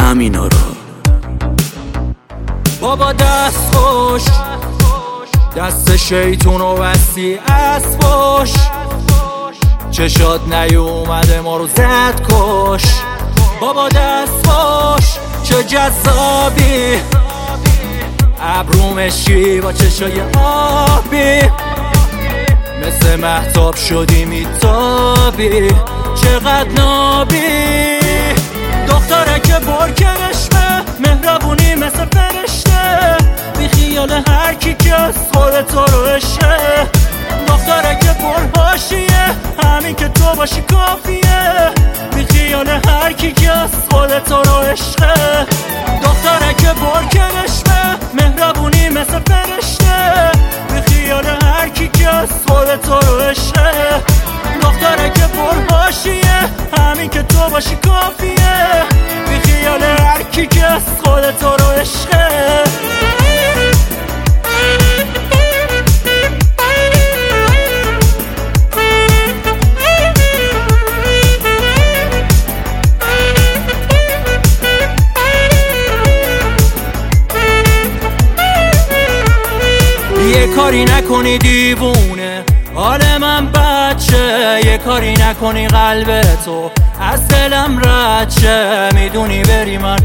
همینا رو. بابا دست خوش، دست شیطون و وسیع از فوش، چشات نیومده ما رو زد کش. بابا دست خوش، چه جذابی، ابرومشی با چشای آبی، مثل مهتاب شدی میتابی، چقدر نابی. دختره که برکنشمه، مهربونی مثل فرشته، بی خیال هر کی که از خودتو رو عشقه. دختره که پرهاشیه، همین که تو باشی کافیه، بی خیال هر کی که از خودتو رو عشقه. دختره که برکنشمه، مهربونی مثل فرشته، بی خیال هر کی که از خودتو رو عشقه. دختره که پرهاشیه، همین که تو باشی کافیه، بی خیال هر کی که از خودتو رو عشقه. یه کاری نکنی دیوونه حال من بچه، یه کاری نکنی قلبتو از دلم رچه، میدونی بری من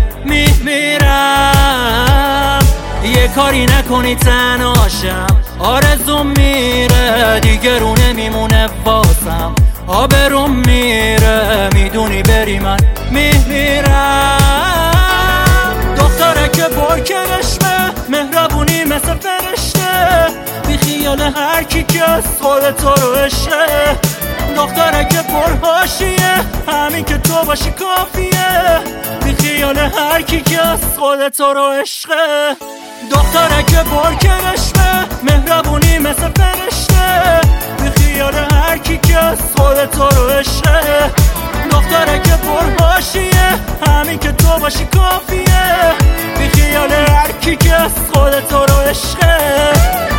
میمیرم. یه کاری نکنی تنهاشم، آرزوم میره دیگه رو نمیمونه واسم، آبروم میره میدونی بری من میمیرم. دختره که برکنشمه، مهربونی مثل فرشته، بی خیال هر کی که از خودتو رو عشقه. دختره که پرهاشیه، همین که تو باشی کافیه، بی خیال هر کی که از خودتو رو عشقه. دختره که برکنشمه، مهربونی مثل فرشته، بی خیال هر کی که از خودتو رو عشقه. دختره که پرهاشیه، همین که تو باشی کافیه، بی خیال هر کی که از خودتو رو عشقه.